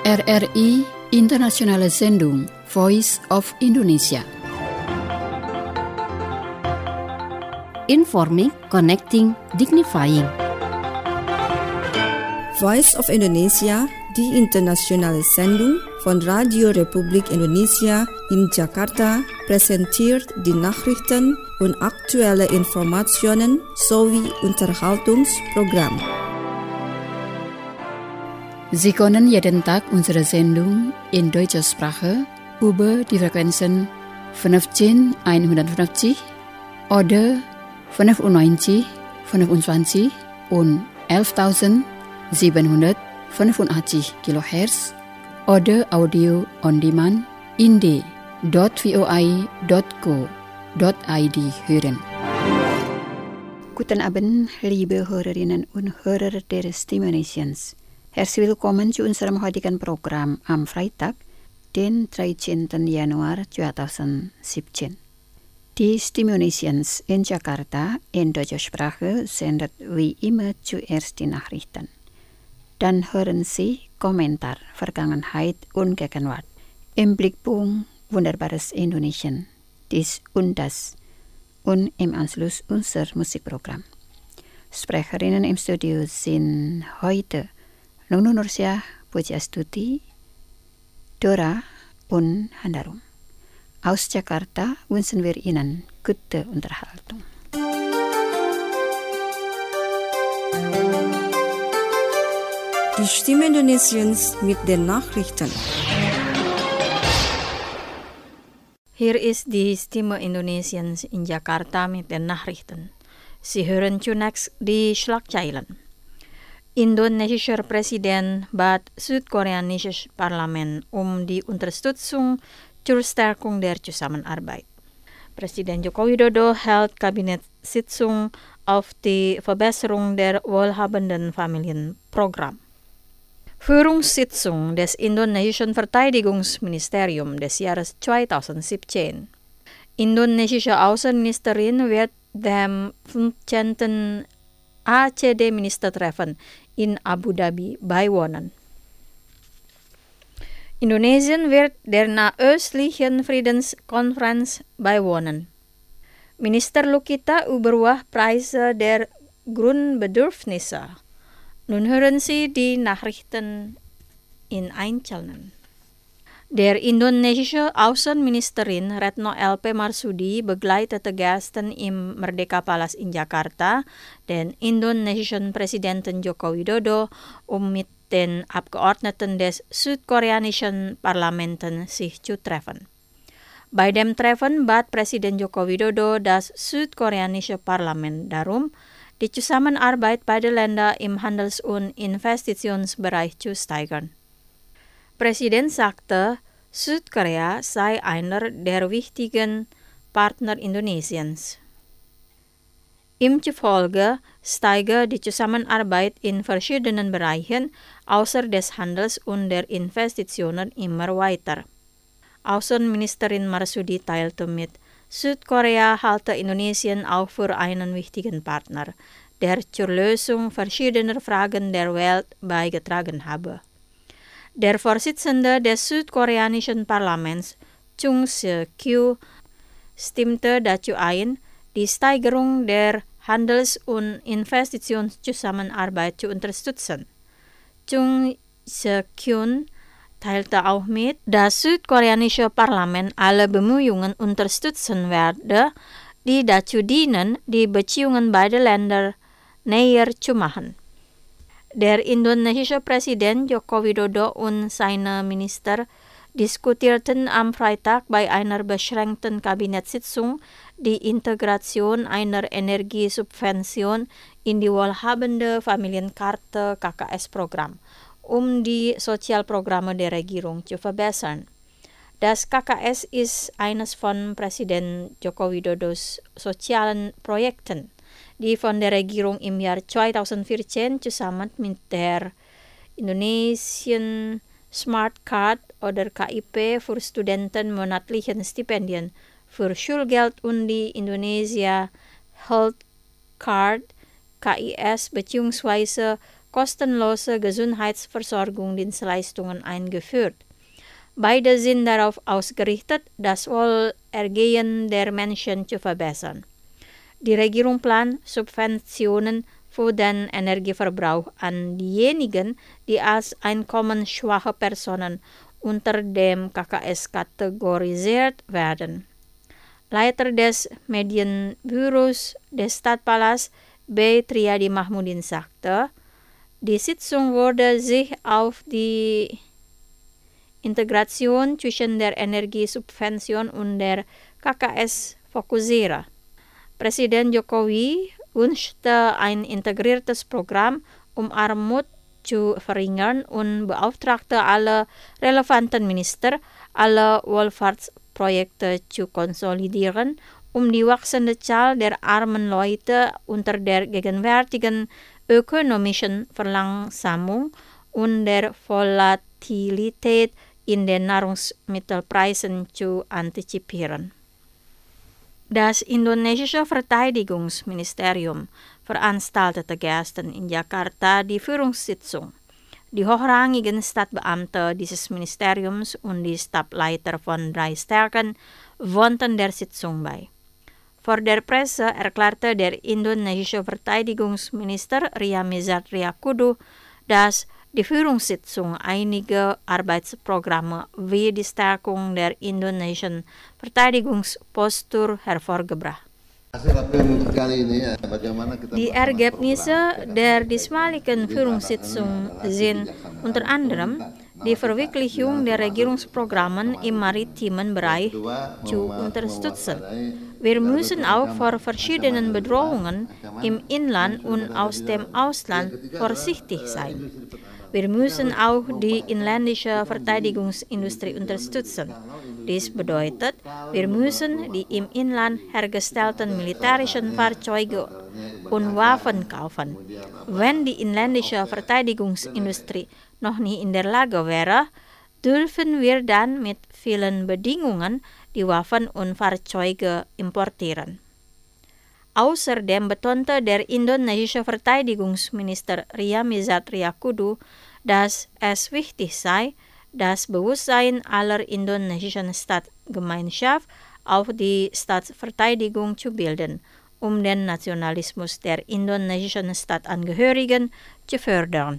RRI Internationale Sendung Voice of Indonesia. Informing, connecting, dignifying. Voice of Indonesia, die internationale Sendung von Radio Republik Indonesia in Jakarta, präsentiert die Nachrichten und aktuelle Informationen sowie Unterhaltungsprogramm. Sie können jeden Tag unsere Sendung in deutscher Sprache über die Frequenzen 15150 oder 95, 25 und 11.785 kHz oder Audio on Demand in d.voi.co.id hören. Guten Abend, liebe Hörerinnen und Hörer der Stimulations. Herzlich willkommen zu unserem heutigen Programm am Freitag, den 13. Januar 2017. Die Stimulations in Jakarta in deutscher Sprache sendet wie immer zuerst die Nachrichten. Dann hören Sie Kommentar Vergangenheit und Gegenwart im Blickpunkt Wunderbares Indonesien, dies und das und im Anschluss unser Musikprogramm. Sprecherinnen im Studio sind heute Nunu Nursyah Pujiastuti, Dora und Handarum. Aus Jakarta wünschen wir Ihnen gute Unterhaltung. Die Stimme Indonesiens mit den Nachrichten. Hier ist die Stimme Indonesiens in Jakarta mit den Nachrichten. Sie hören zunächst die Schlagzeilen. Indonesischer Präsident bat südkoreanisches Parlament die Unterstützung zur Stärkung der Zusammenarbeit. Präsident Joko Widodo hält Kabinettssitzung auf die Verbesserung der wohlhabenden Familienprogramm. Führungssitzung des indonesischen Verteidigungsministeriums des Jahres 2017. Indonesische Außenministerin wird dem 15. ACD-Ministertreffen in Abu Dhabi beiwohnen. Indonesien wird der nahöstlichen Friedenskonferenz beiwohnen. Minister Lukita über Preise der Grundbedürfnisse. Nun hören Sie die Nachrichten in Einzelnen. Der indonesische Außenministerin Retno LP Marsudi begleitete gestern im Merdeka Palace in Jakarta den indonesischen Präsidenten Joko Widodo, mit den Abgeordneten des südkoreanischen Parlaments sich zu treffen. Bei dem Treffen bat Präsident Joko Widodo das südkoreanische Parlament darum, die Zusammenarbeit beider Länder im Handels- und Investitionsbereich zu steigern. Präsident sagte, Südkorea sei einer der wichtigen Partner Indonesiens. Ihm zufolge steige die Zusammenarbeit in verschiedenen Bereichen außer des Handels und der Investitionen immer weiter. Außenministerin Marsudi teilte mit, Südkorea halte Indonesien auch für einen wichtigen Partner, der zur Lösung verschiedener Fragen der Welt beigetragen habe. Der Vorsitzende des südkoreanischen Parlaments, Chung Se-kyu, stimmte dazu ein, die Steigerung der Handels- und Investitionszusammenarbeit zu unterstützen. Chung Se-kyun teilte auch mit, das südkoreanische Parlament alle Bemühungen unterstützen werde, die dazu dienen, die Beziehungen beider Länder näher zu machen. Der indonesische Präsident Joko Widodo und seine Minister diskutierten am Freitag bei einer beschränkten Kabinettssitzung die Integration einer Energiesubvention in die wohlhabende Familienkarte KKS-Programm, die Sozialprogramme der Regierung zu verbessern. Das KKS ist eines von Präsident Joko Widodos sozialen Projekten, die von der Regierung im Jahr 2014 zusammen mit der Indonesian Smart Card oder KIP für Studenten monatlichen Stipendien für Schulgeld und die Indonesia Health Card KIS bzw. kostenlose Gesundheitsversorgungsdienstleistungen eingeführt. Beide sind darauf ausgerichtet, das Wohlergehen der Menschen zu verbessern. Die Regierung plant Subventionen für den Energieverbrauch an diejenigen, die als einkommensschwache Personen unter dem KKS kategorisiert werden. Leiter des Medienbüros des Stadtpalas, B. Triadi Mahmudin, sagte, die Sitzung würde sich auf die Integration zwischen der Energiesubvention und der KKS fokussieren. Präsident Jokowi wünschte ein integriertes Programm, um Armut zu verringern und beauftragte alle relevanten Minister, alle Wohlfahrtsprojekte zu konsolidieren, um die wachsende Zahl der armen Leute unter der gegenwärtigen ökonomischen Verlangsamung und der Volatilität in den Nahrungsmittelpreisen zu antizipieren. Das indonesische Verteidigungsministerium veranstaltete gestern in Jakarta die Führungssitzung. Die hochrangigen Stadtbeamte dieses Ministeriums und die Stableiter von 3 Stärken wohnten der Sitzung bei. Vor der Presse erklärte der indonesische Verteidigungsminister Ryamizard Riyakudu, dass die Führungssitzung einige Arbeitsprogramme wie die Stärkung der indonesischen Verteidigungspostur hervorgebracht. Die Ergebnisse der diesmaligen Führungssitzung sind unter anderem die Verwirklichung der Regierungsprogramme im maritimen Bereich zu unterstützen. Wir müssen auch vor verschiedenen Bedrohungen im Inland und aus dem Ausland vorsichtig sein. Wir müssen auch die inländische Verteidigungsindustrie unterstützen. Dies bedeutet, wir müssen die im Inland hergestellten militärischen Fahrzeuge und Waffen kaufen. Wenn die inländische Verteidigungsindustrie noch nie in der Lage wäre, dürfen wir dann mit vielen Bedingungen die Waffen und Fahrzeuge importieren. Außerdem betonte der indonesische Verteidigungsminister Ryamizard Riyakudu, dass es wichtig sei, das Bewusstsein aller indonesischen Staatsgemeinschaft auf die Staatsverteidigung zu bilden, um den Nationalismus der indonesischen Staatsangehörigen zu fördern.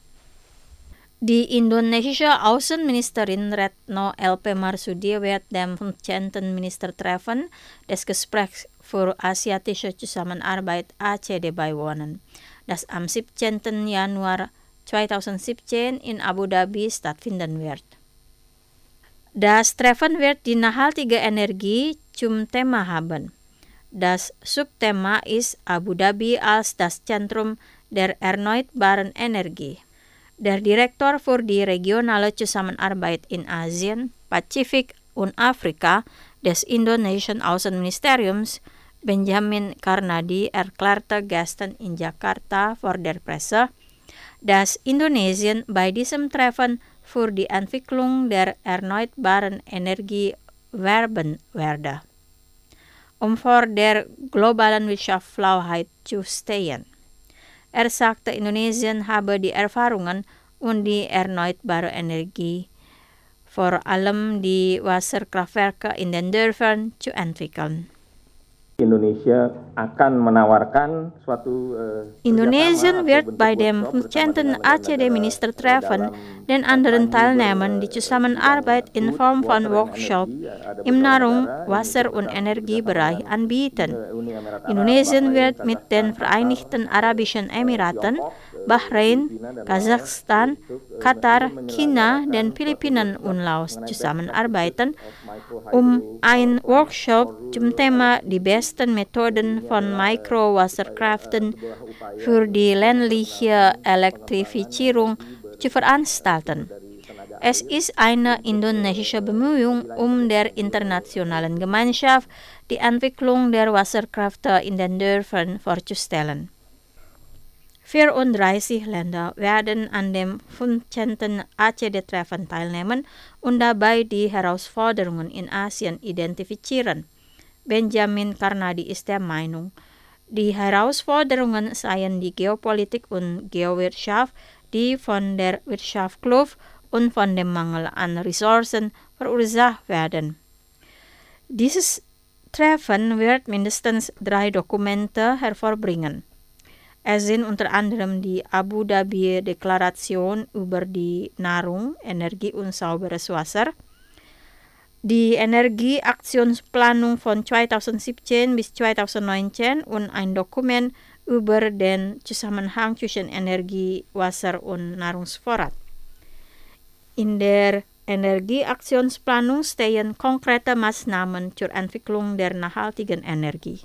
Die indonesische Außenministerin Retno LP Marsudi wird dem 15. Ministertreffen des Gesprächs für asiatische Zusammenarbeit ACD beiwohnen, das am 17. Januar 2017 in Abu Dhabi stattfinden wird. Das Treffen wird die nachhaltige Energie zum Thema haben. Das Subthema ist Abu Dhabi als das Zentrum der erneuerbaren Energie. Der Direktor für die regionale Zusammenarbeit in Asien, Pazifik und Afrika des indonesischen Außenministeriums, Benjamin Karnadi, erklärte gestern in Jakarta vor der Presse, dass Indonesien bei diesem Treffen für die Entwicklung der erneuerbaren Energie werben werde, um vor der globalen Wirtschaftsflauheit zu stehen. Er sagte, Indonesien habe die Erfahrungen und die erneuerbare Energie, vor allem die Wasserkraftwerke in den Dörfern, zu entwickeln. Indonesien wird bei dem 15. ACD-Ministertreffen den anderen Teilnehmern die Zusammenarbeit in Form von Workshops im Nahrung-, Wasser- und Energiebereich anbieten. Indonesien wird mit den Vereinigten Arabischen Emiraten, Bahrain, Kasachstan, Katar, China, den Philippinen und Laos zusammenarbeiten, um einen Workshop zum Thema die besten Methoden von Mikrowasserkraften für die ländliche Elektrifizierung zu veranstalten. Es ist eine indonesische Bemühung, um der internationalen Gemeinschaft die Entwicklung der Wasserkraft in den Dörfern vorzustellen. 34 Länder werden an dem 15. ACD-Treffen teilnehmen und dabei die Herausforderungen in Asien identifizieren. Benjamin Karnadi ist der Meinung, Die Herausforderungen seien die Geopolitik und Geowirtschaft, die von der Wirtschaftskluft und von dem Mangel an Ressourcen verursacht werden. Dieses Treffen wird mindestens 3 Dokumente hervorbringen. Es sind unter anderem die Abu Dhabi Deklaration über die Nahrung, Energie und sauberes Wasser, die Energieaktionsplanung von 2017 bis 2019 und ein Dokument über den Zusammenhang zwischen Energie, Wasser und Nahrungsvorrat. In der Energieaktionsplanung stehen konkrete Maßnahmen zur Entwicklung der nachhaltigen Energie.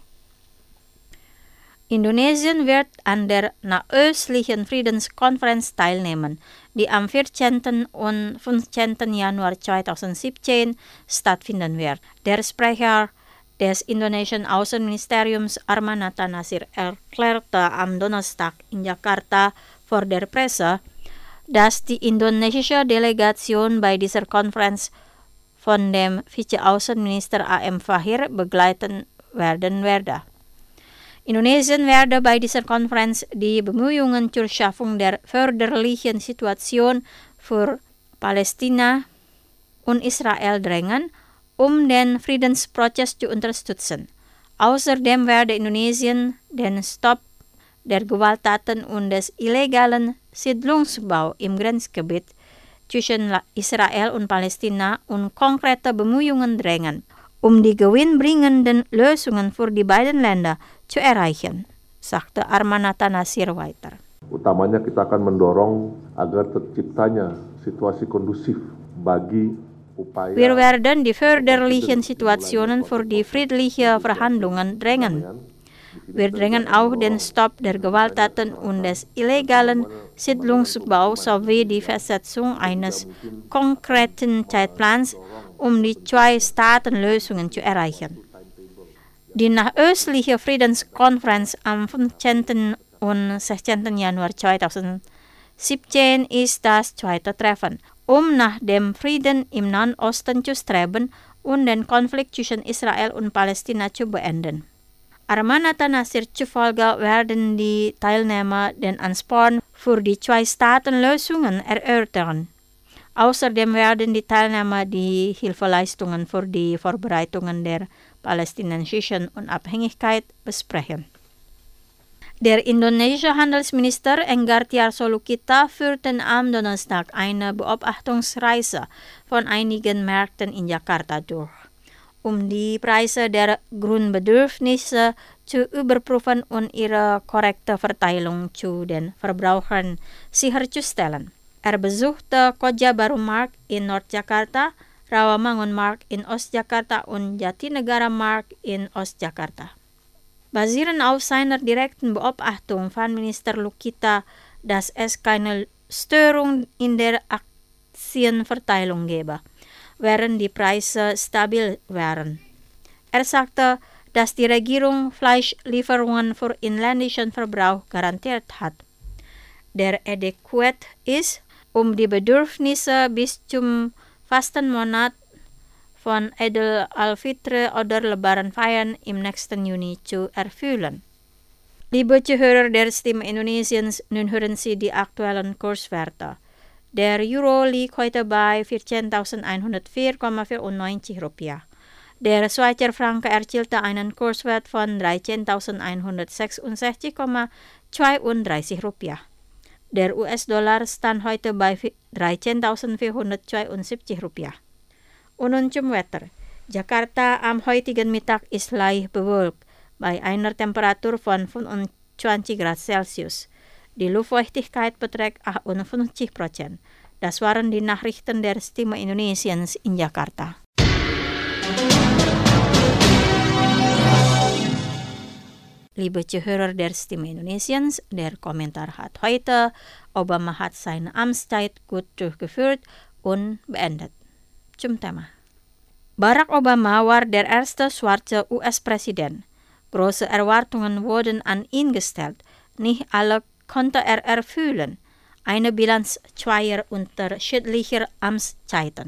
Indonesien wird an der Nahöstlichen Friedenskonferenz teilnehmen, die am 14. und 15. Januar 2017 stattfinden wird. Der Sprecher des indonesischen Außenministeriums Armanata Nasir erklärte am Donnerstag in Jakarta vor der Presse, dass die indonesische Delegation bei dieser Konferenz von dem Vize-Außenminister A.M. Fahir begleitet werden werde. Indonesien werde bei dieser Konferenz die Bemühungen zur Schaffung der förderlichen Situation für Palästina und Israel drängen, um den Friedensprozess zu unterstützen. Außerdem werde Indonesien den Stopp der Gewalttaten und des illegalen Siedlungsbau im Grenzgebiet zwischen Israel und Palästina und konkrete Bemühungen drängen, um die gewinnbringenden Lösungen für die beiden Länder zu erreichen, sagte Armanata Nasir weiter. Utamanya kita akan mendorong agar terciptanya situasi kondusif bagi upaya. Wir werden die förderlichen Situationen für die friedlichen Verhandlungen drängen. Wir drängen auch den Stopp der Gewalttaten und des illegalen Siedlungsbaus sowie die Festsetzung eines konkreten Zeitplans, um die 2-Staaten-Lösungen zu erreichen. Die Nahöstliche Friedenskonferenz am 15. und 16. Januar 2017 ist das zweite Treffen, um nach dem Frieden im Nahen Osten zu streben und den Konflikt zwischen Israel und Palästina zu beenden. Armanata Nasir zufolge werden die Teilnehmer den Ansporn für die 2-Staaten-Lösungen erörtern. Außerdem werden die Teilnehmer die Hilfeleistungen für die Vorbereitungen der palästinensischen Unabhängigkeit besprechen. Der indonesische Handelsminister Enggartia Solukita führte am Donnerstag eine Beobachtungsreise von einigen Märkten in Jakarta durch, um die Preise der Grundbedürfnisse zu überprüfen und ihre korrekte Verteilung zu den Verbrauchern sicherzustellen. Er besuchte Koja Baru Markt in Nordjakarta, Rawamangun Markt in Ostjakarta und Jatinegara Markt in Ostjakarta. Basierend auf seiner direkten Beobachtung fand Minister Lukita, dass es keine Störung in der Aktienverteilung gebe, während die Preise stabil wären. Er sagte, dass die Regierung Fleischlieferungen für inländischen Verbrauch garantiert hat, der adäquat ist, um die Bedürfnisse bis zum Fastenmonat von Idul al-Fitr oder Lebaranfeiern im nächsten Juni zu erfüllen. Liebe Zuhörer der Stimme Indonesiens, nun hören Sie die aktuellen Kurswerte. Der Euro liegt heute bei 14.104,94 Rupiah. Der Schweizer Franken erzielte einen Kurswert von 13.166,32 Rupiah. Der US-Dollar stand heute bei 13.472 Rupiah. Und nun zum Wetter. Jakarta am heutigen Mittag ist leicht bewölkt, bei einer Temperatur von 25 Grad Celsius. Die Luftfeuchtigkeit beträgt 58%. Das waren die Nachrichten der Stimme Indonesiens in Jakarta. Liebe Zuhörer der Stimme Indonesiens, der Kommentar hat heute, Obama hat seine Amtszeit gut durchgeführt und beendet. Zum Thema. Barack Obama war der erste schwarze US-Präsident. Große Erwartungen wurden an ihn gestellt. Nicht alle konnte er erfüllen. Eine Bilanz zweier unterschiedlicher Amtszeiten.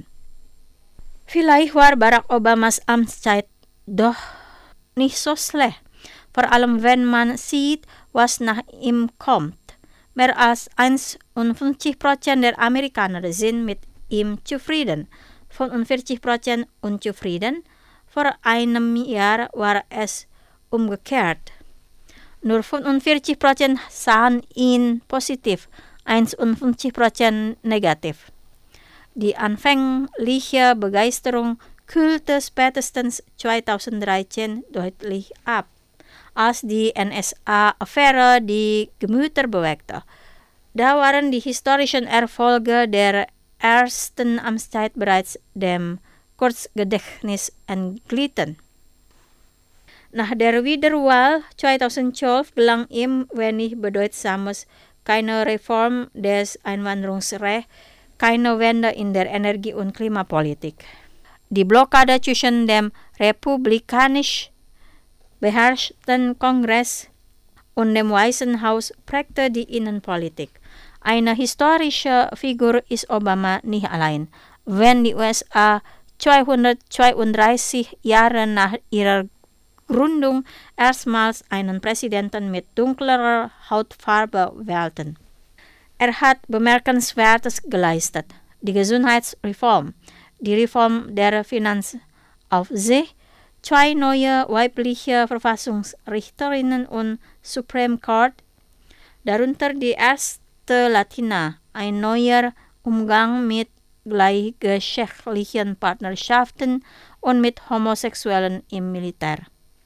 Vielleicht war Barack Obamas Amtszeit doch nicht so schlecht. vor allem wenn man sieht, was nach ihm kommt. Mehr als 51% der Amerikaner sind mit ihm zufrieden, 45% unzufrieden. Vor einem Jahr war es umgekehrt. Nur 45% sahen ihn positiv, 51% negativ. Die anfängliche Begeisterung kühlte spätestens 2013 deutlich ab, als die NSA-Affäre die Gemüter bewegte. Da waren die historischen Erfolge der ersten Amtszeit bereits dem Kurzgedächtnis entglitten. Nach der Wiederwahl 2012 gelang ihm wenig Bedeutsames, keine Reform des Einwanderungsrechts, keine Wende in der Energie- und Klimapolitik. Die Blockade zwischen dem republikanisch beherrschten Kongress und dem Weißen Haus prägte die Innenpolitik. Eine historische Figur ist Obama nicht allein. Wenn die USA 232 Jahre nach ihrer Gründung erstmals einen Präsidenten mit dunklerer Hautfarbe wählten. Er hat Bemerkenswertes geleistet. Die Gesundheitsreform, die Reform der Finanzaufsicht, 2 neue weibliche Verfassungsrichterinnen und Supreme Court, darunter die erste Latina, ein neuer Umgang mit gleichgeschlechtlichen Partnerschaften und mit Homosexuellen im Militär.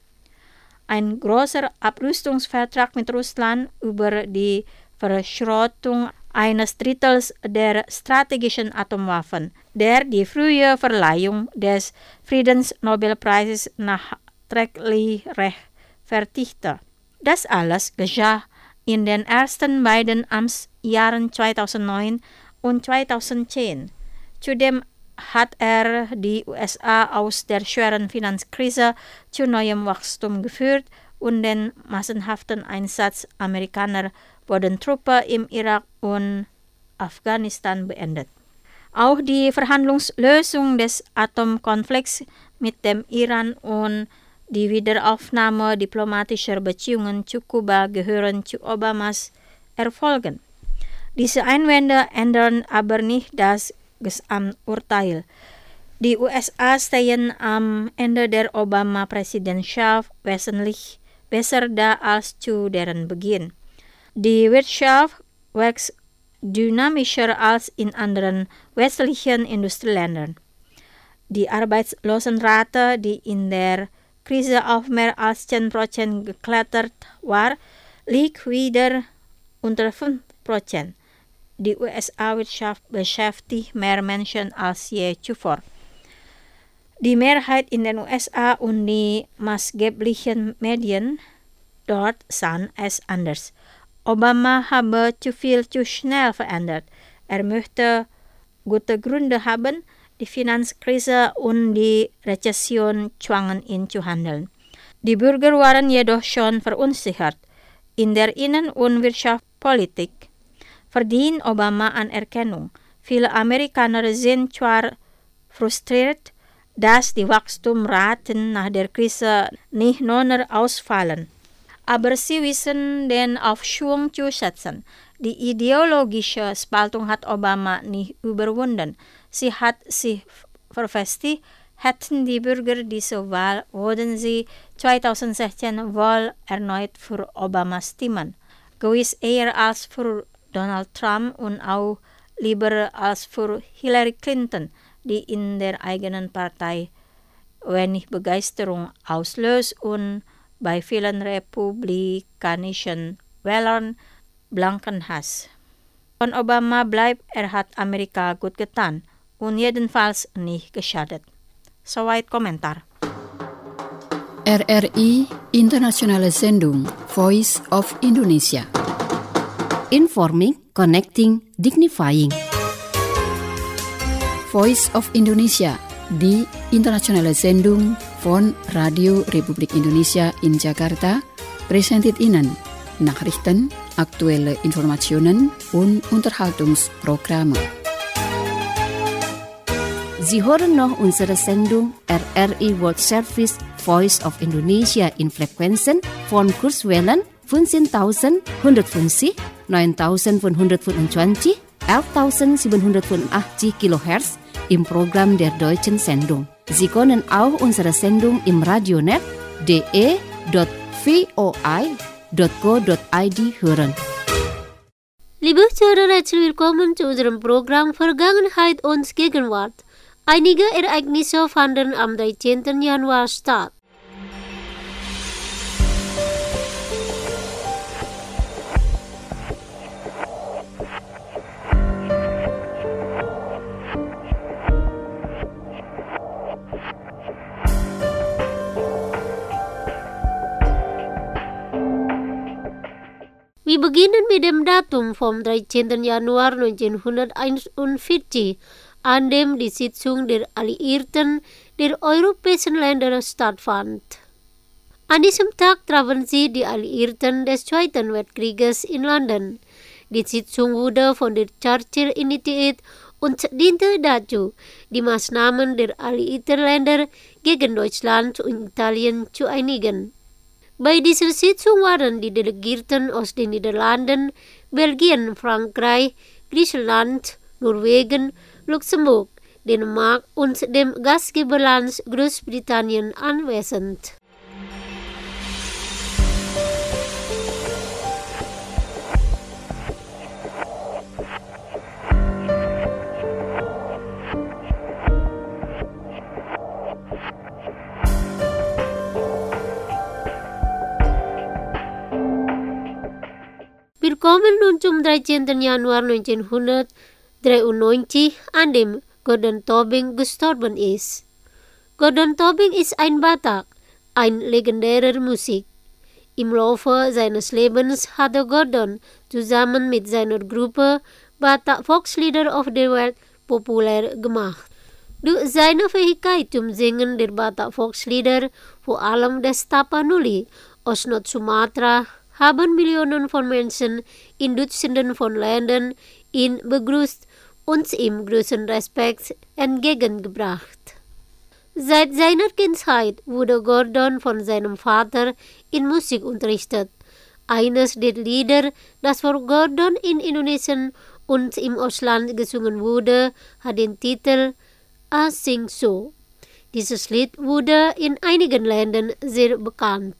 Ein großer Abrüstungsvertrag mit Russland über die Verschrottung eines Drittels der strategischen Atomwaffen, der die frühe Verleihung des Friedensnobelpreises nachträglich rechtfertigte. Das alles geschah in den ersten beiden Amtsjahren 2009 und 2010. Zudem hat er die USA aus der schweren Finanzkrise zu neuem Wachstum geführt und den massenhaften Einsatz amerikanischer Bodentruppen im Irak und Afghanistan beendet. Auch die Verhandlungslösung des Atomkonflikts mit dem Iran und die Wiederaufnahme diplomatischer Beziehungen zu Kuba gehören zu Obamas Erfolgen. Diese Einwände ändern aber nicht das Gesamturteil. Die USA stehen am Ende der Obama-Präsidentschaft wesentlich besser da als zu deren Beginn. Die Wirtschaft wächst dynamischer als in anderen westlichen Industrieländern. Die Arbeitslosenrate, die in der Krise auf mehr als 10% geklettert war, liegt wieder unter 5%. Die USA-Wirtschaft beschäftigt mehr Menschen als je zuvor. Die Mehrheit in den USA und die maßgeblichen Medien dort sahen es anders. Obama habe zu viel zu schnell verändert. Er möchte gute Gründe haben. Die Finanzkrise und die Rezession zwangen ihn zu handeln. Die Bürger waren jedoch schon verunsichert. In der Innen- und Wirtschaftspolitik verdient Obama Anerkennung. Viele Amerikaner sind zwar frustriert, dass die Wachstumsraten nach der Krise nicht nur ausfallen, aber sie wissen den Aufschwung zu schätzen. Die ideologische Spaltung hat Obama nicht überwunden. Sie hat sich verfestigt. Hätten die Bürger diese Wahl, würden sie 2016 wohl erneut für Obama stimmen. Gewiss eher als für Donald Trump und auch lieber als für Hillary Clinton, die in der eigenen Partei wenig Begeisterung auslöst und bei vielen republikanischen Wählern blanken Hass. Von Obama bleibt, er hat Amerika gut getan und jedenfalls nicht geschadet. Soweit Kommentar. RRI Internationale Sendung Voice of Indonesia. Informing, connecting, dignifying. Voice of Indonesia, die internationale Sendung von Radio Republik Indonesia in Jakarta, präsentiert Ihnen Nachrichten, aktuelle Informationen und Unterhaltungsprogramme. Sie hören noch unsere Sendung RRI World Service Voice of Indonesia in Frequenzen von Kurzwellen 15.150, 9.525, 11.785 kHz im Programm der Deutschen Sendung. Sie können auch unsere Sendung im Radionet de.voi.co.id hören. Liebe Zuhörer, herzlich willkommen zu unserem Programm Vergangenheit und Gegenwart. Einige Ereignisse fanden am 13. Januar statt. Wir beginnen mit dem Datum vom 13. Januar 1941, an dem die Sitzung der Alliierten der europäischen Länder stattfand. An diesem Tag trafen sie die Alliierten des Zweiten Weltkrieges in London. Die Sitzung wurde von der Churchill initiiert und diente dazu, die Maßnahmen der alliierten Länder gegen Deutschland und Italien zu einigen. Bei dieser Sitzung waren die Delegierten aus den Niederlanden, Belgien, Frankreich, Griechenland, Norwegen, Luxemburg, Dänemark und dem Gastgeberland Großbritannien anwesend. Willkommen nun zum 13. Januar 1993, an dem Gordon Tobing gestorben ist. Gordon Tobing ist ein Batak, ein legendärer Musik. Im Laufe seines Lebens hatte Gordon zusammen mit seiner Gruppe Batak Volkslieder auf der Welt populär gemacht. Durch seine Fähigkeit zum Singen der Batak Volkslieder, vor allem des Tapanuli aus Nord-Sumatra, haben Millionen von Menschen in Dutzenden von Ländern ihn begrüßt und ihm großen Respekt entgegengebracht. Seit seiner Kindheit wurde Gordon von seinem Vater in Musik unterrichtet. Eines der Lieder, das vor Gordon in Indonesien und im Ausland gesungen wurde, hat den Titel I Sing So. Dieses Lied wurde in einigen Ländern sehr bekannt.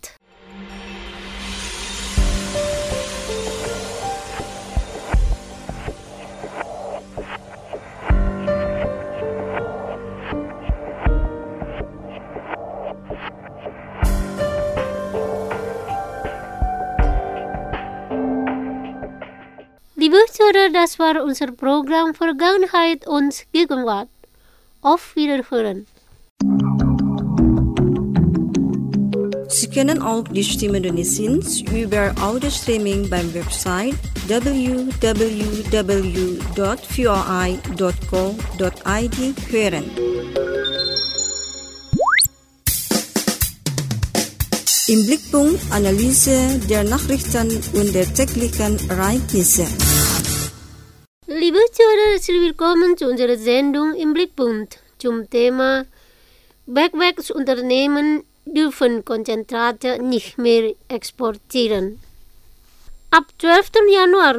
Liebe Zuhörer, das war unser Programm Vergangenheit und Gegenwart. Auf Wiederhören. Sie können auch die Stimme Indonesiens über Audio-Streaming beim Website www.voi.co.id hören. Im Blickpunkt Analyse der Nachrichten und der täglichen Ereignisse. Liebe Zuhörer, herzlich willkommen zu unserer Sendung im Blickpunkt zum Thema Bergwerksunternehmen dürfen Konzentrate nicht mehr exportieren. Ab 12. Januar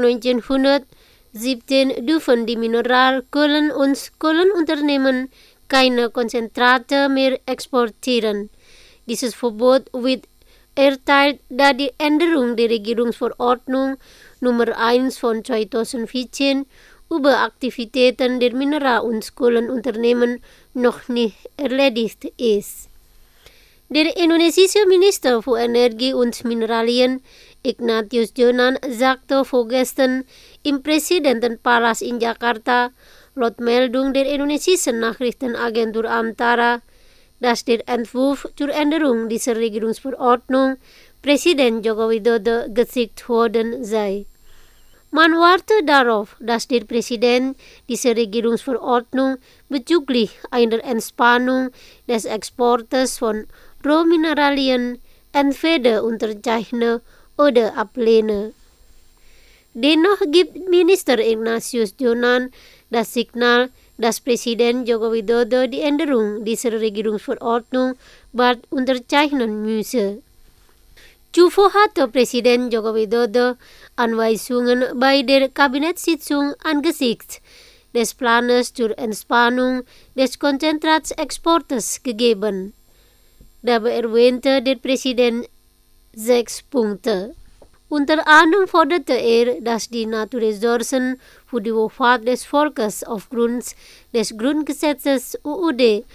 1917 dürfen die Mineral-, Kohlen- und Kohlenunternehmen keine Konzentrate mehr exportieren. Dieses Verbot wird erteilt, da die Änderung der Regierungsverordnung Nummer 1 von 2014 über Aktivitäten der Mineral- und Kohlenunternehmen noch nicht erledigt ist. Der indonesische Minister für Energie und Mineralien, Ignatius Jonan, sagte vorgestern im Präsidentenpalast in Jakarta, laut Meldung der indonesischen Nachrichtenagentur Antara, dass der Entwurf zur Änderung dieser Regierungsverordnung Präsident Joko Widodo geschickt worden sei. Man warte darauf, dass der Präsident diese Regierungsverordnung bezüglich einer Entspannung des Exportes von Rohmineralien entweder unterzeichne oder ablehne. Dennoch gibt Minister Ignatius Jonan das Signal, dass Präsident Joko Widodo die Änderung dieser Regierungsverordnung bald unterzeichnen müsse. Zuvor hatte Präsident Joko Widodo Anweisungen bei der Kabinettssitzung angesichts des Planes zur Entspannung des Konzentratsexportes gegeben. Dabei erwähnte der Präsident 6 Punkte. Unter anderem forderte er, dass die Naturressourcen für die Wohlfahrt des Volkes aufgrund des Grundgesetzes UUD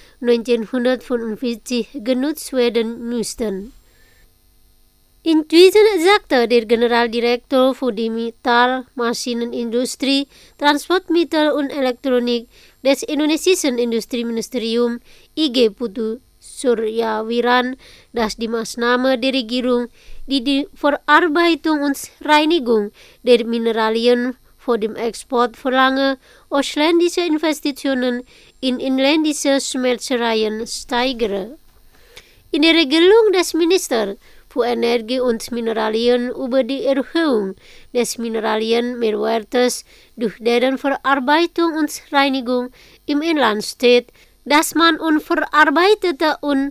1945 genutzt werden müssten. Inzwischen sagte der Generaldirektor für die Metallmaschinenindustrie, Transportmittel und Elektronik des indonesischen Industrieministerium IG Putu Suryawiran, dass die Maßnahme der Regierung, die Verarbeitung und Reinigung der Mineralien vor dem Export verlange, ausländische Investitionen in inländische Schmelzereien steigere. In der Regelung des Ministers für Energie und Mineralien über die Erhöhung des Mineralienmehrwertes durch deren Verarbeitung und Reinigung im Inland steht, dass man unverarbeitete und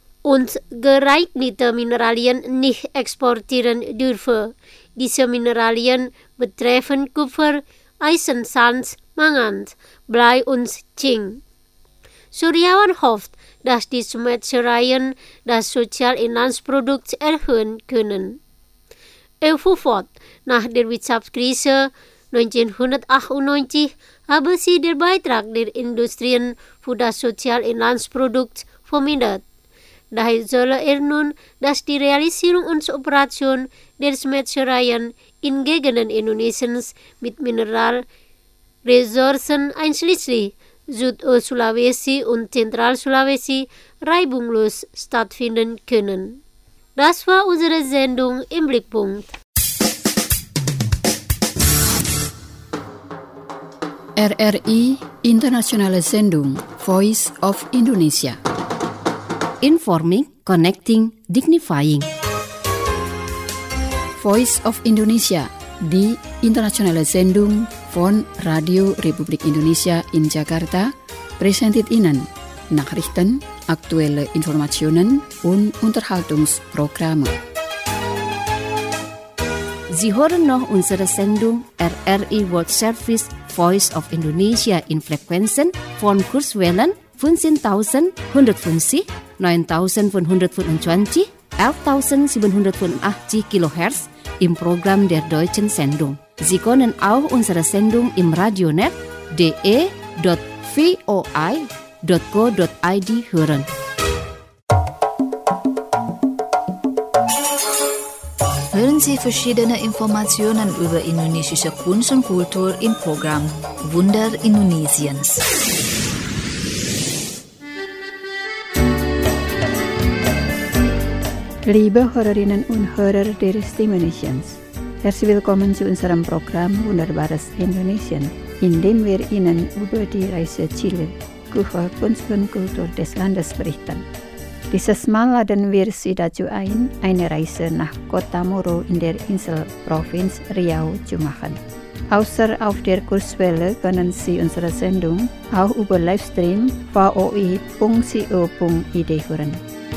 gereignete Mineralien nicht exportieren dürfe. Diese Mineralien betreffen Kupfer, Eisen, Salz, Mangan, Blei und Zink. Suryawan hofft, dass die Schmelzereien das Sozialinlandsprodukt erhöhen können. Er fuhr fort, nach der Wirtschaftskrise 1998 habe sie den Beitrag der Industrien für das Sozialinlandsprodukt vermindert. Daher solle er nun, dass die Realisierung und Operation der Schmelzereien in Gegenden Indonesiens mit Mineralressourcen einschließlich Süd-Sulawesi und Zentral-Sulawesi reibungslos stattfinden können. Das war unsere Sendung im Blickpunkt. RRI Internationale Sendung Voice of Indonesia. Informing, connecting, dignifying. Voice of Indonesia, die internationale Sendung von Radio Republik Indonesia in Jakarta, präsentiert Ihnen Nachrichten, aktuelle Informationen und Unterhaltungsprogramme. Sie hören noch unsere Sendung RRI World Service Voice of Indonesia in Frequenzen von Kurzwellen 15.150, 9.525, 11.785 kHz im Programm der Deutschen Sendung. Sie können auch unsere Sendung im Radionet de.voi.go.id hören. Hören Sie verschiedene Informationen über indonesische Kunst und Kultur im Programm Wunder Indonesiens. Liebe Hörerinnen und Hörer der Stimme Nations, herzlich willkommen zu unserem Programm Wunderbares Indonesien, in dem wir Ihnen über die Reise Chile, Küche, Kunst und Kultur des Landes berichten. Dieses Mal laden wir Sie dazu ein, eine Reise nach Kota Moro in der Inselprovinz Riau zu machen. Außer auf der Kurzwelle können Sie unsere Sendung auch über Livestream voi.co.id hören.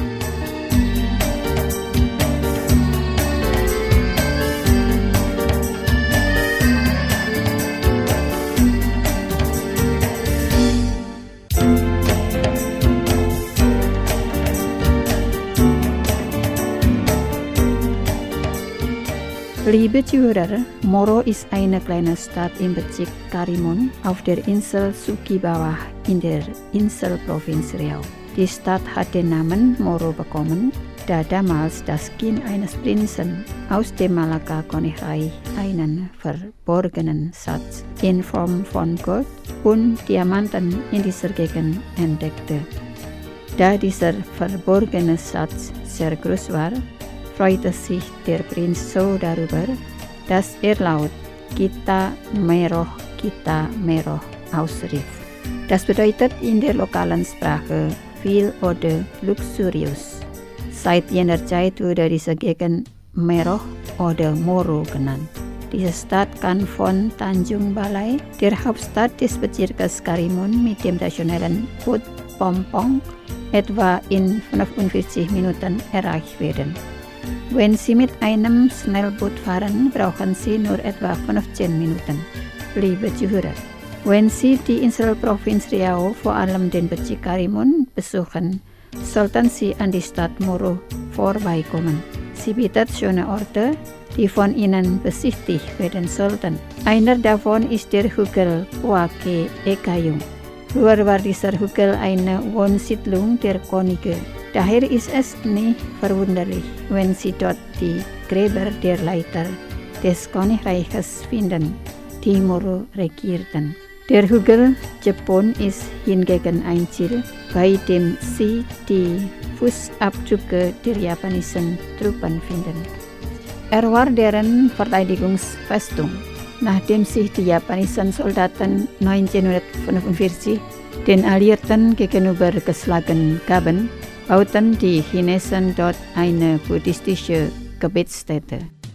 Liebe Zuhörer, Moro ist eine kleine Stadt im Bezirk Karimun auf der Insel Sukibawah in der Inselprovinz Riau. Die Stadt hat den Namen Moro bekommen, da damals das Kind eines Prinzen aus dem Malaka-Königreich einen verborgenen Schatz in Form von Gold und Diamanten in dieser Gegend entdeckte. Da dieser verborgene Schatz sehr groß war, freute sich der Prinz so darüber, dass er laut Kita Meroh ausrief. Das bedeutet in der lokalen Sprache viel oder luxuriös. Seit jener Zeit wurde diese Gegend Meroh oder Moro genannt. diese Stadt kann von Tanjung Balai, der Hauptstadt des Bezirkes Karimun mit dem nationalen Boot Pompong, etwa in 45 Minuten erreicht werden. Wenn Sie mit einem Schnellboot fahren, brauchen Sie nur etwa 15 Minuten. Liebe Zuhörer, wenn Sie die Inselprovinz Riau, vor allem den Bezirk Karimun, besuchen, sollten Sie an die Stadt Moro vorbeikommen. Sie bietet schöne Orte, die von Ihnen besichtigt werden sollten. Einer davon ist der Hügel Puake Ekayung. Früher war dieser Hügel eine Wohnsiedlung der Könige. Daher ist es nicht verwunderlich, wenn Sie dort die Gräber der Leiter des Königreiches finden, die Moro regierten. Der Hügel Jepun ist hingegen ein Ziel, bei dem Sie die Fußabdrücke der japanischen Truppen finden. Er war deren Verteidigungsfestung. Nachdem sich die japanischen Soldaten 1945 den Alliierten gegenüber geschlagen gaben, bauten die Chinesen dort eine buddhistische Gebetsstätte.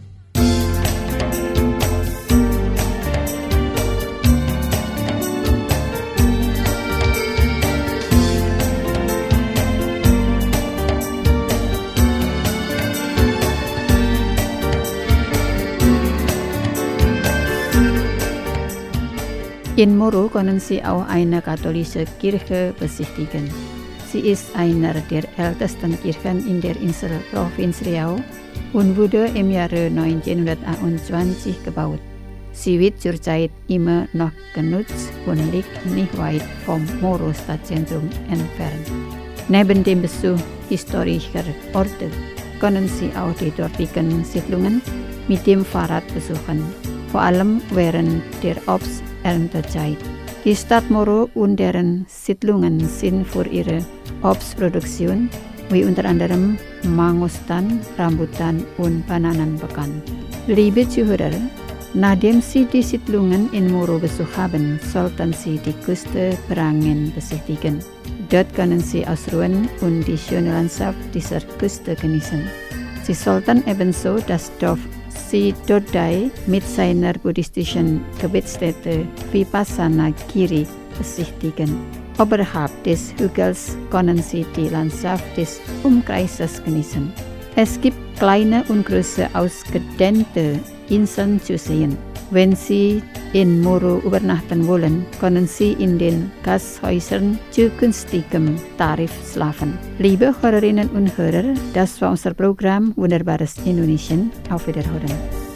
In Moro können Sie auch eine katholische Kirche besichtigen. Sie ist einer der ältesten Kirchen in der Inselprovinz Riau und wurde im Jahre 1921 gebaut. Sie wird zurzeit immer noch genutzt und liegt nicht weit vom Moro Stadtzentrum entfernt. Neben dem Besuch historischer Orte können Sie auch die dortigen Siedlungen mit dem Fahrrad besuchen, vor allem während der Obsterntezeit. Die Stadt Moro und deren Siedlungen sind für ihre Obstproduktion, wie unter anderem Mangostan, Rambutan und Bananen bekannt. Liebe Zuhörer, nachdem Sie die Siedlungen in Moro besucht haben, sollten Sie die Küste Brangen besichtigen. Dort können Sie ausruhen und die schöne Landschaft dieser Küste genießen. Sie sollten ebenso das Dorf Sidodai mit seiner buddhistischen Gebetsstätte Vipassana Giri besichtigen. Oberhalb des Hügels können Sie die Landschaft des Umkreises genießen. Es gibt kleine und große ausgedehnte Inseln zu sehen. Wenn Sie in Moro übernachten wollen, können Sie in den Gasthäusern zu günstigem Tarif schlafen. Liebe Hörerinnen und Hörer, das war unser Programm Wunderbares Indonesien. Auf Wiederhören.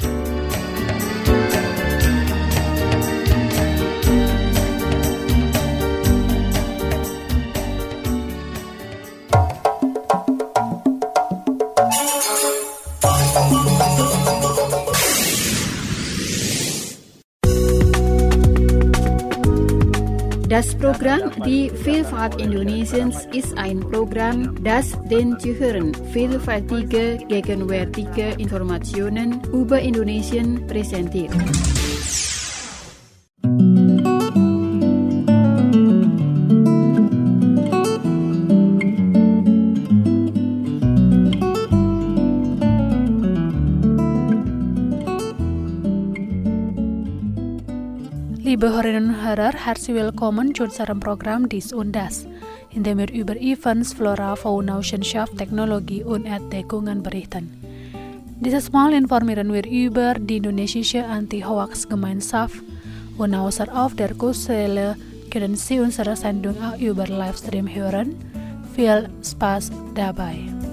Das Programm Die Vielfalt Indonesiens ist ein Programm, das den Zuhörern vielfältige, gegenwärtige Informationen über Indonesien präsentiert. Liebe Hörerinnen und Hörer, herzlich willkommen zu unserem Programm Dies und Das, in dem wir über Events, Flora, Fauna, Wissenschaft, Technologie und Entdeckungen berichten. Dieses Mal informieren wir über die indonesische Anti-Hoax-Gemeinschaft und außer der Kursstelle können Sie unsere Sendung auch über Livestream hören. Viel Spaß dabei!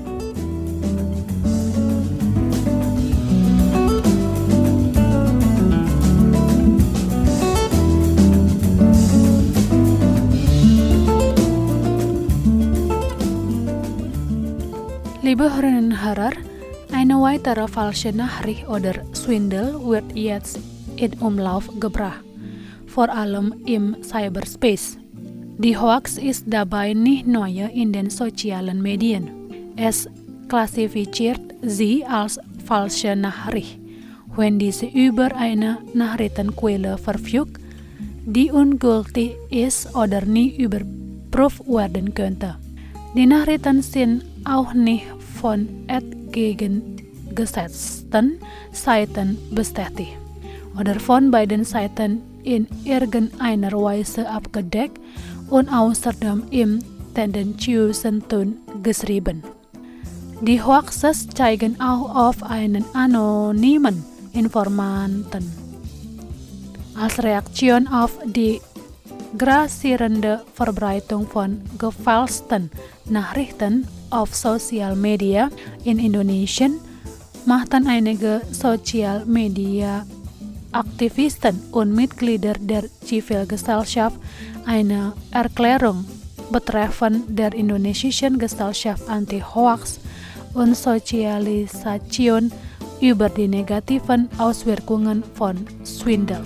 Liebe Hörerinnen und Hörer, eine weitere falsche Nachricht oder Swindel wird jetzt in Umlauf gebracht, vor allem im Cyberspace. Die Hoax ist dabei nicht neu in den sozialen Medien. Es klassifiziert sie als falsche Nachricht, wenn diese über eine Nachrichtenquelle verfügt, die ungültig ist oder nicht überprüft werden könnte. Die Nachrichten sind auch nicht von entgegengesetzten Seiten bestätigt. oder von beiden Seiten in irgendeiner Weise abgedeckt und außerdem im tendenziösen Ton geschrieben. Die Hoaxes zeigen auch auf einen anonymen Informanten. Als Reaktion auf die grassierende Verbreitung von gefälschten Nachrichten auf Social Media in Indonesien machten einige Social Media Aktivisten und Mitglieder der Zivilgesellschaft eine Erklärung betreffend der indonesischen Gesellschaft Anti-Hoax und Sozialisation über die negativen Auswirkungen von Swindel.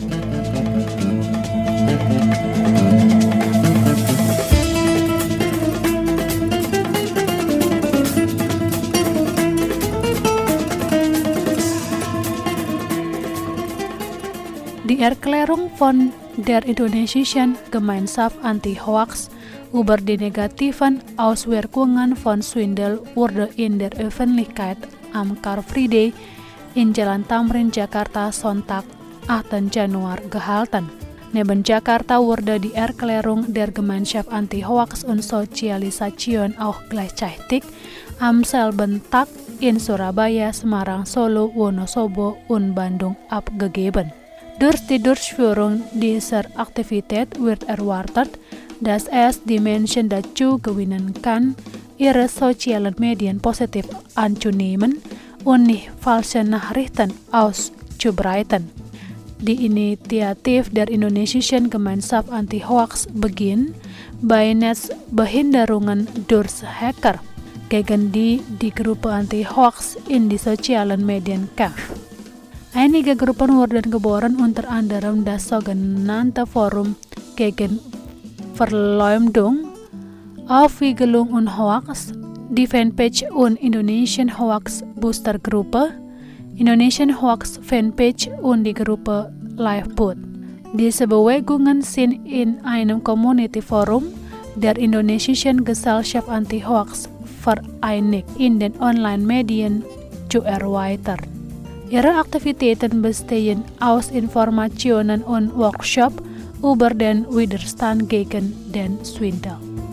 Die Erklärung von der indonesischen Gemeinschaft Anti-Hoax über die negativen Auswirkungen von Swindel wurde in der Öffentlichkeit am Karfreitag in Jalan Tamrin, Jakarta, Sonntag, 8. Januar gehalten. Neben Jakarta wurde die Erklärung der Gemeinschaft Anti-Hoax und Sozialisation auch gleichzeitig am selben Tag in Surabaya, Semarang, Solo, Wonosobo und Bandung abgegeben. Durch die Durchführung dieser Aktivität wird erwartet, dass es die Menschen dazu gewinnen kann, ihre sozialen Medien positiv anzunehmen und nicht falsche Nachrichten auszubreiten. Die Initiative der indonesischen Gemeinschaft Anti-Hoax beginnt bei Netzbehinderungen durch Hacker, gegen die Gruppe Anti-Hoax in die sozialen Medien kämpft. Einige Gruppen wurden geboren, unter anderem das sogenannte Forum gegen Verleumdung, Aufwiegelung und Hoax, die Fanpage und Indonesian Hoax Booster Gruppe, Indonesian Hoax Fanpage und die Gruppe Lifeboat. Diese Bewegungen sind in einem Community Forum der indonesischen Gesellschaft Anti-Hoax vereinigt, in den Online-Medien zu erweitern. Ihre Aktivitäten bestehen aus Informationen und Workshops über den Widerstand gegen den Swindel.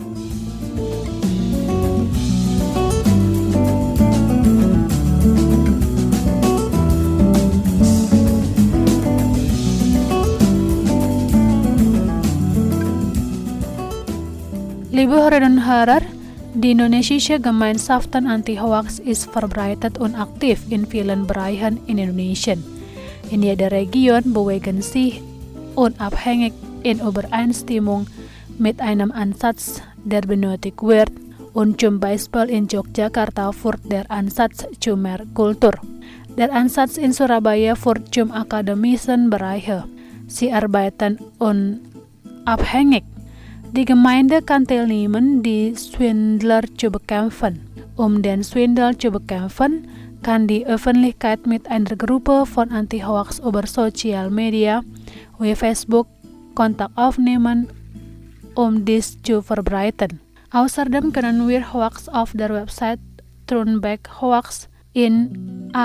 Liebe Hörerinnen und Hörer, die indonesische Gemeinschaft Anti-Hoax ist verbreitet und aktiv in vielen Bereichen in Indonesien. In jeder Region bewegen sich unabhängig in Übereinstimmung mit einem Ansatz, der benötigt wird, und zum Beispiel in Yogyakarta führt der Ansatz zu mehr Kultur. Der Ansatz in Surabaya führt zum akademischen Bereich. Sie arbeiten unabhängig. Die Gemeinde kann teilnehmen, die Swindler zu bekämpfen. Um den Swindel zu bekämpfen, kann die Öffentlichkeit mit einer Gruppe von Anti-Hoax über Social Media wie Facebook Kontakt aufnehmen, um dies zu verbreiten. Außerdem können wir Hoax auf der Website Turnback Hoax in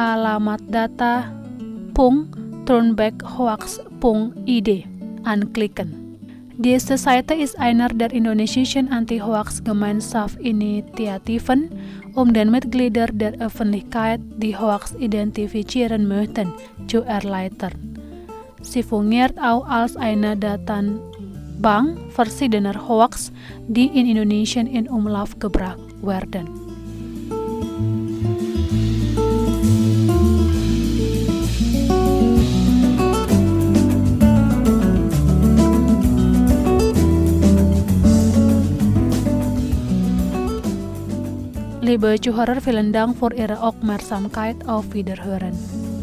alamatdata.turnbackhoax.id anklicken. Diese Seite ist einer der indonesischen Anti-Hoax-Gemeinschaft-Initiativen, um den Mitgliedern der Öffentlichkeit, die Hoax identifizieren möchten, zu erleichtern. Sie fungiert auch als eine Datenbank verschiedener Hoax, die in Indonesien in Umlauf gebracht werden. Liebe Zuhörer, vielen Dank für Ihre Aufmerksamkeit. Auf Wiederhören.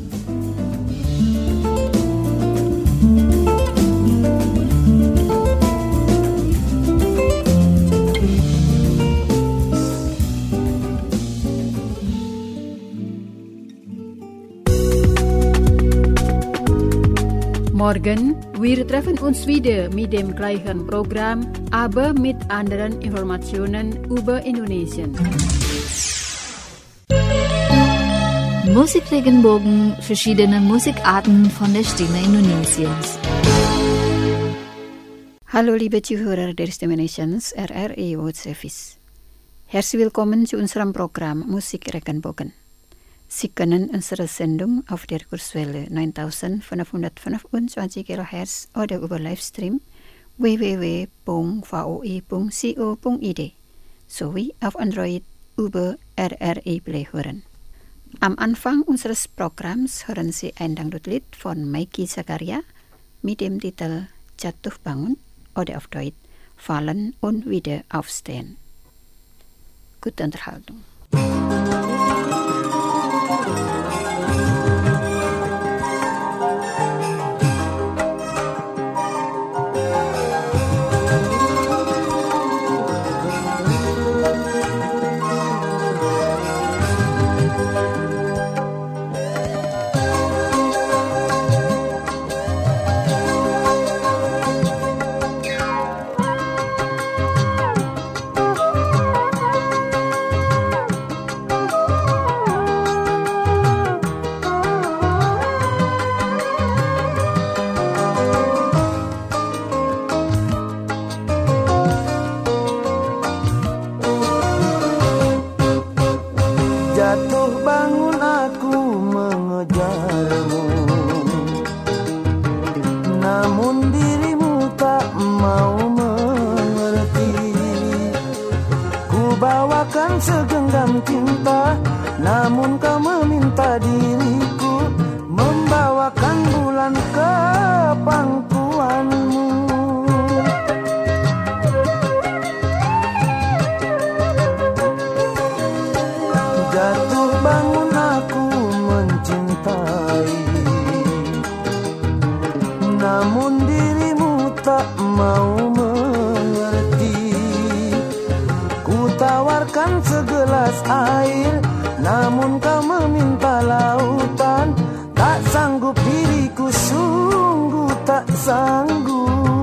Morgen, wir treffen uns wieder mit dem gleichen Programm, aber mit anderen Informationen über Indonesien. Musikregenbogen, verschiedene Musikarten von der Stimme Indonesiens. Hallo liebe Zuhörer der Stimme Nations RRI World Service. Herzlich willkommen zu unserem Programm Musikregenbogen. Sie können unsere Sendung auf der Kurswelle 9525 kHz oder über Livestream www.voi.co.id sowie auf Android über RRI Play hören. Am Anfang unseres Programms hören Sie ein Dangdutlied von Maiki Zakaria mit dem Titel Jatuh Bangun oder auf Deutsch Fallen und wieder aufstehen. Gute Unterhaltung. Segenggam cinta, namun kau meminta diriku membawakan bulan ke pangkuanmu. Jatuh bangun aku mencintai, namun dirimu tak mau tawarkan segelas air, namun kau meminta lautan. Tak sanggup diriku, sungguh tak sanggup.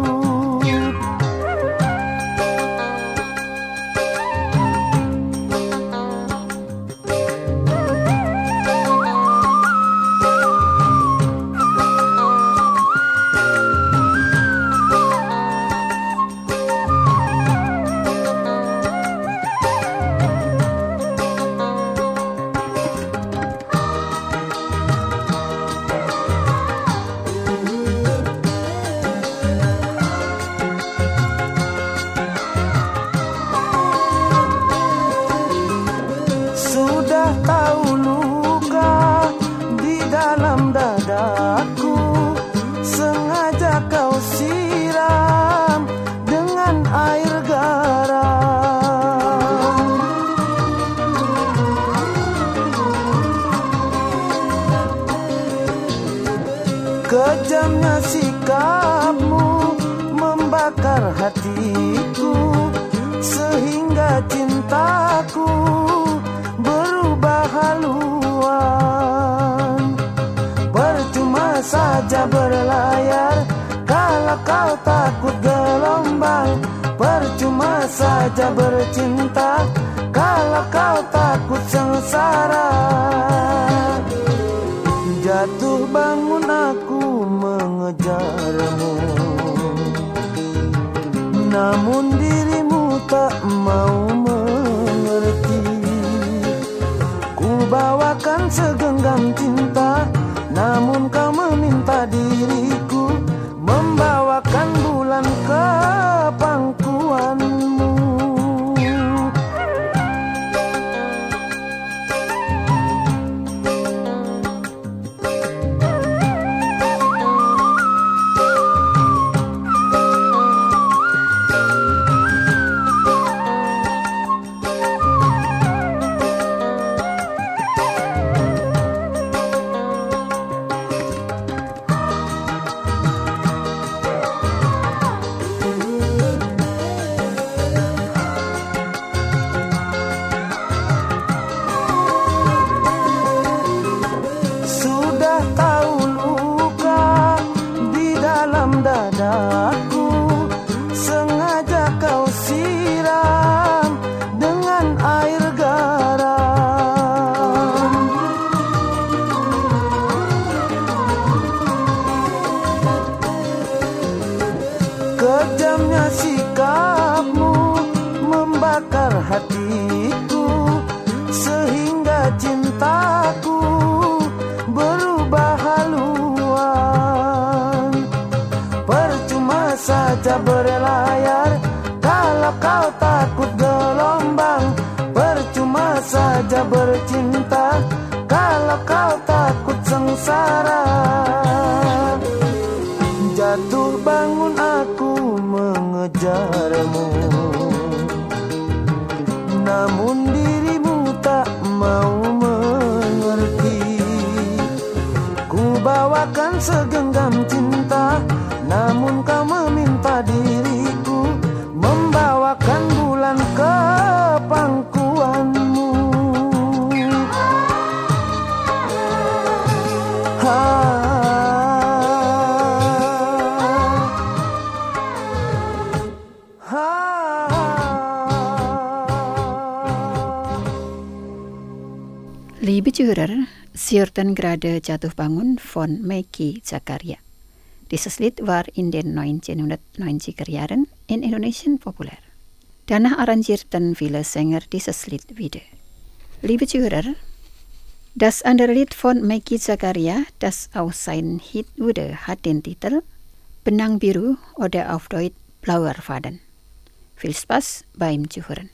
Kejamnya sikapmu membakar hatiku, sehingga cintaku berubah haluan. Percuma saja berlayar kalau kau takut gelombang. Percuma saja bercinta kalau kau takut sengsara. Jatuh bangun aku mengejarmu, namun dirimu tak mau mengerti. Ku bawakan segenggam cinta, namun kau meminta diriku membawakan bulan ke pangkuanmu. sengsara. Jatuh bangun aku mengejarmu, namun dirimu tak mau mengerti. Ku bawakan segenggam cinta, namun kau meminta diriku membawakan bulan ke pangkuanmu. Liebe Zuhörer, Sie hörten gerade Jatuh Bangun von Meky Zakaria. Dieses Lied war in den 1990er Jahren in Indonesien populär. Danach arrangierten viele Sänger dieses Lied wieder. Liebe Zuhörer, das andere Lied von Meky Zakaria, das aus seinem Hit wurde, hat den Titel Benang Biru oder auf Deutsch Blauer Faden. Viel Spaß beim Zuhören.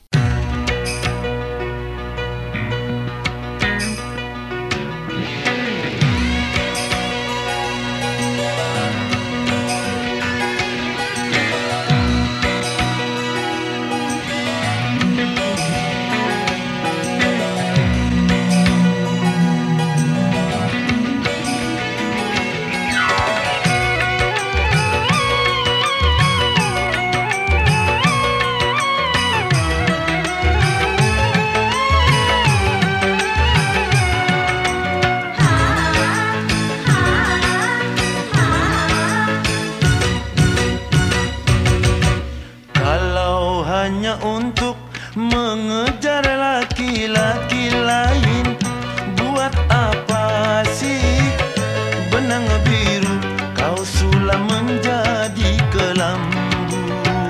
Untuk mengejar laki-laki lain, buat apa sih benang biru kau sulam menjadi kelambu?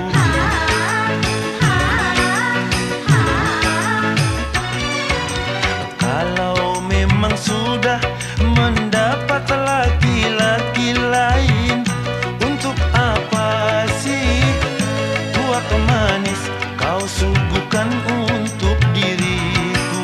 Kalau memang sudah mendapat laki-laki lain, untuk apa sih buat manis kau suguhkan untuk diriku?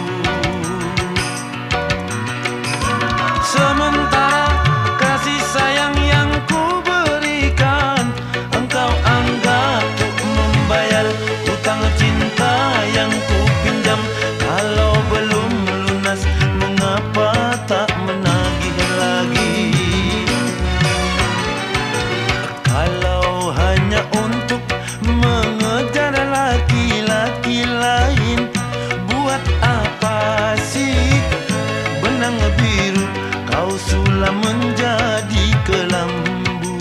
Sementara kasih sayang yang ku berikan, engkau anggap untuk membayar utang cinta yang ku pinjam. Kalau belum lunas, mengapa tak menagih lagi? Kalau hanya untuk mengejar laki-laki lain, buat apa sih benang biru kau sulam menjadi kelambu?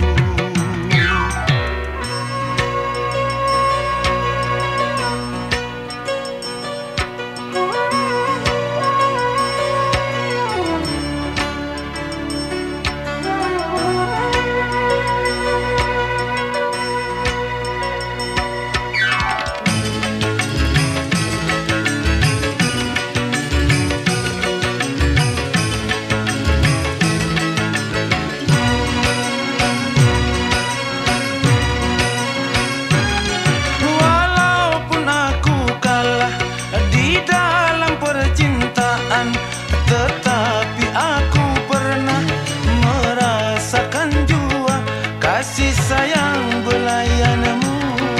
Tetapi aku pernah merasakan jua kasih sayang belayanmu.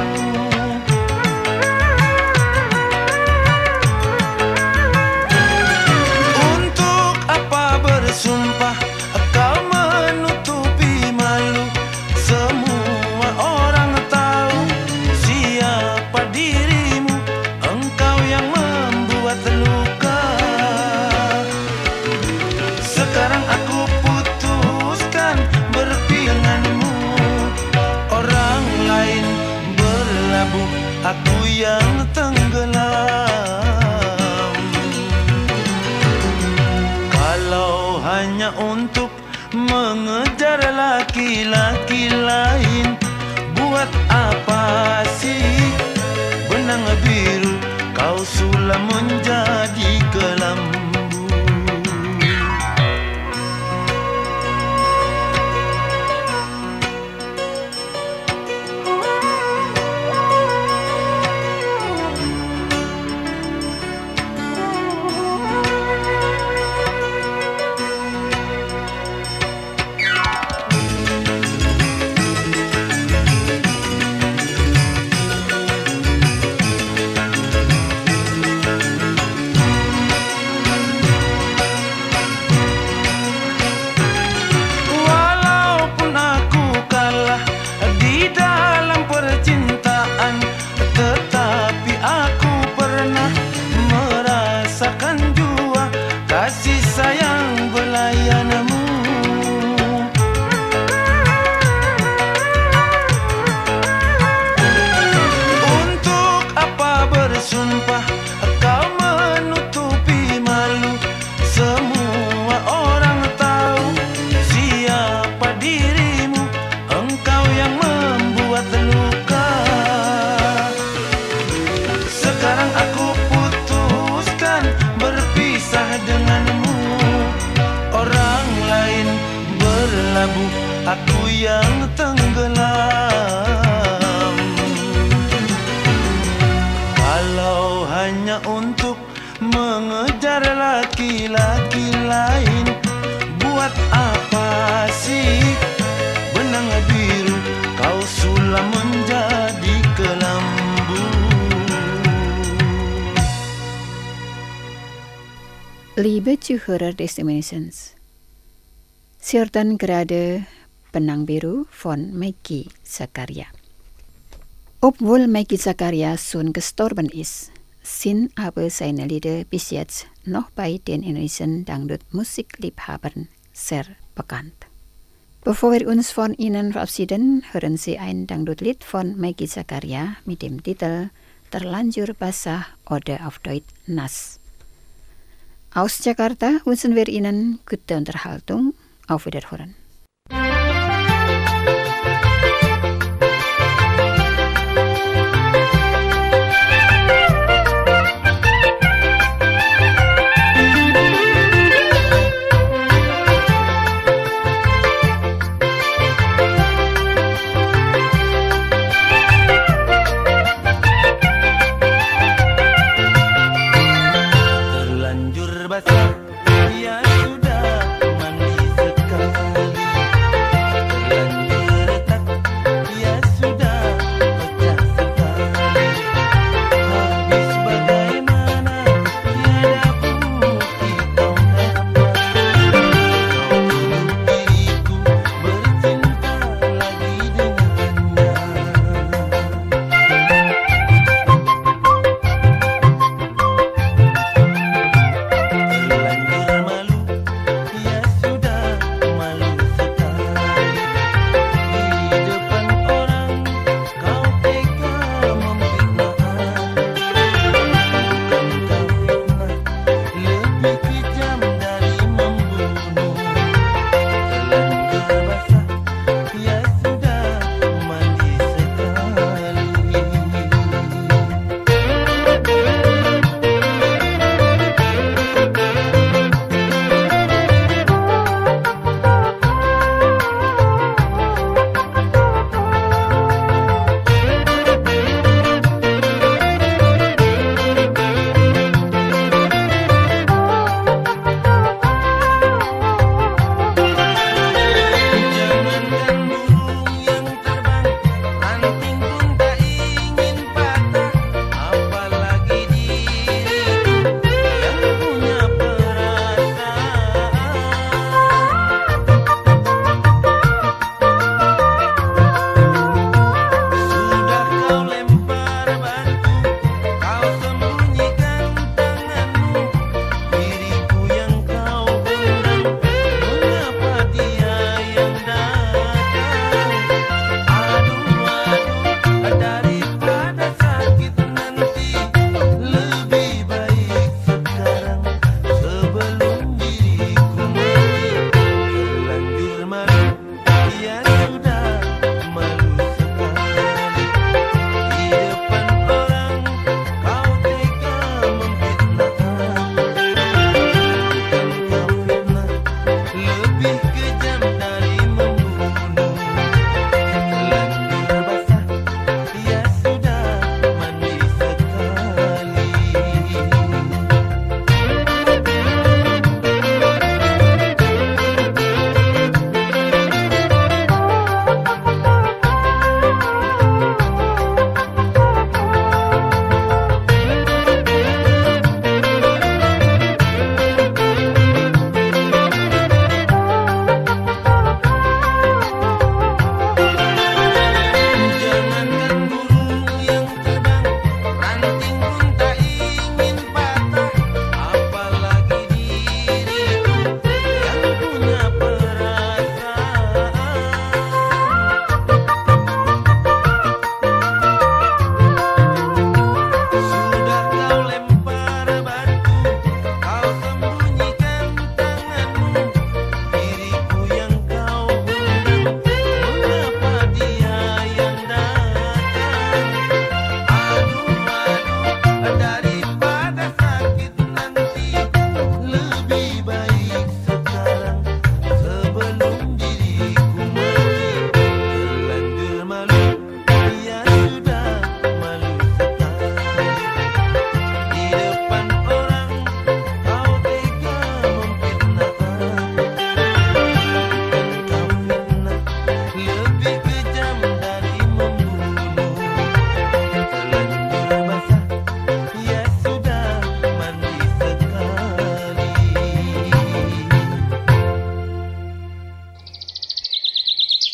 Untuk apa bersumpah kau menutupi malu? Semua orang tahu siapa dirimu, engkau yang membuat luka. Sekarang aku putuskan berpilihanmu, orang lain berlabuh, aku yang tenggelam. Kalau hanya untuk mengejar laki-laki lain, buat apa sih benang biru kau sulam menjadi kelambu? kelabu, aku yang tenggelam. Kalau hanya untuk mengejar laki-laki lain, buat apa sih benang biru kau sulam menjadi kelambu. Liebe Zuhörer Destinations, Sie hören gerade Benang Biru von Maggie Zakaria. Obwohl Maggie Zakaria schon gestorben ist, sind aber seine Lieder bis jetzt noch bei den indonesischen Dangdut-Musikliebhabern sehr bekannt. Bevor wir uns von Ihnen verabschieden, hören Sie ein Dangdut-Lied von Maggie Zakaria mit dem Titel Terlanjur Basah oder auf Deutsch Nass. Aus Jakarta wünschen wir Ihnen gute Unterhaltung. Auf Wiederhören. Terlanjur basah, ya sudah mandi sekali.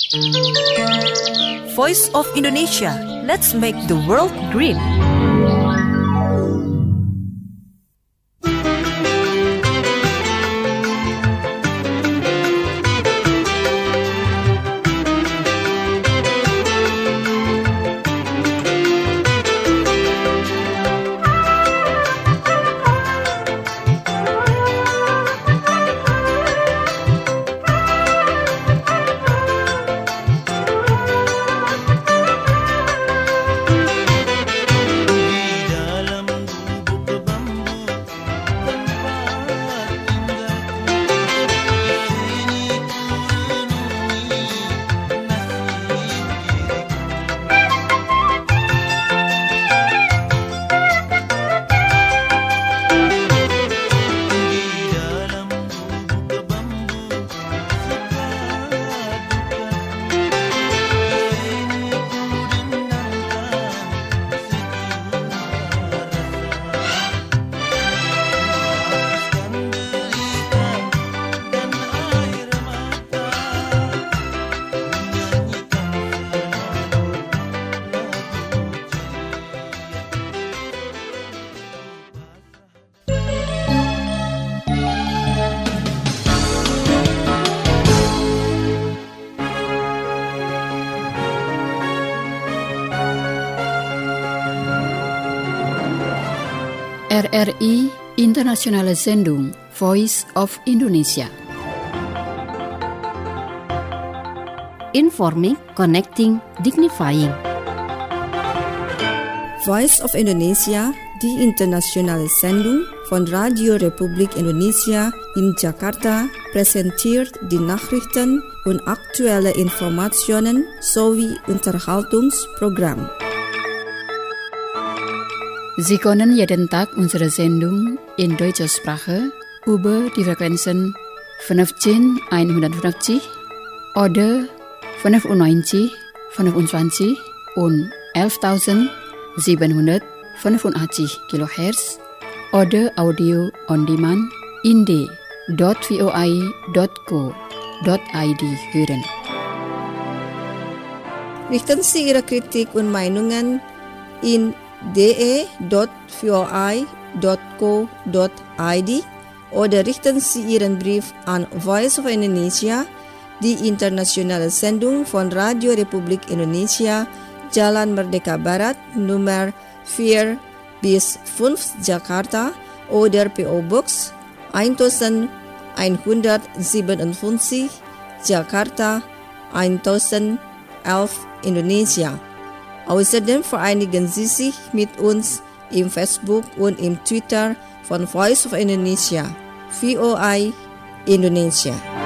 Voice of Indonesia. Let's make the world green. RRI Internationale Sendung Voice of Indonesia. Informing, connecting, dignifying. Voice of Indonesia, die internationale Sendung von Radio Republik Indonesia in Jakarta, präsentiert die Nachrichten und aktuelle Informationen sowie Unterhaltungsprogramm. Sie können jeden Tag unsere Sendung in deutscher Sprache über die Frequenzen 15150 oder 95, 25 und 11.785 kHz oder Audio on Demand in d.voi.co.id hören. Richten Sie Ihre Kritik und Meinungen in de.voi.co.id oder richten Sie Ihren Brief an Voice of Indonesia, die internationale Sendung von Radio Republik Indonesia, Jalan Merdeka Barat, Nummer 4 bis 5 Jakarta oder PO Box 1157 Jakarta 1011 Indonesia. Außerdem vereinigen Sie sich mit uns im Facebook und im Twitter von Voice of Indonesia, VOI Indonesia.